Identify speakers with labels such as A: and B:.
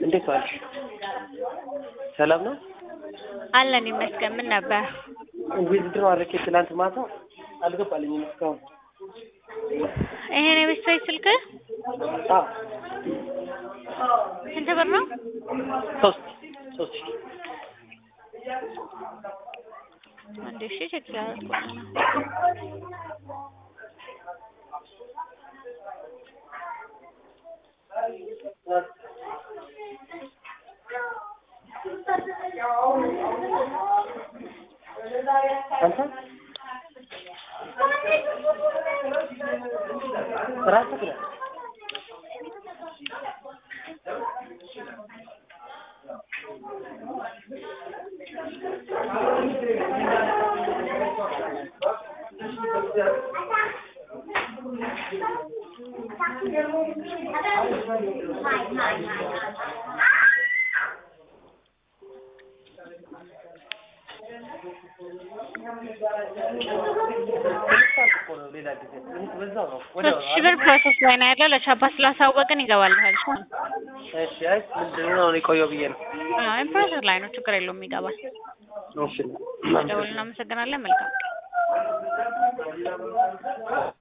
A: እንዴት ዋልሽ? ሰላም ነው
B: አለን ይመስገን። ምን ነበር?
A: ዊዝድሮ አድርጌ ትላንት ማታ አልገባልኝም እስካሁን።
B: ይሄ ነው የቤተሰብ ስልክ?
A: አዎ።
B: ስንት ብር ነው?
A: ሶስት
B: አንዴ እሺ ቼክ ያደርኩት ነው።
A: አንተ ራስህ ነህ?
B: ሽብር ፕሮሰስ ላይ ነው ያለው። ለቻፓ ስላሳወቅን ይገባልሃል።
A: እሺ አይ ምንድነው ነው የቆየው ብዬ ነው።
B: አይ ፕሮሰስ ላይ ነው፣ ችግር የለውም ይገባል።
A: እሺ
B: ደውልና እናመሰግናለን። መልካም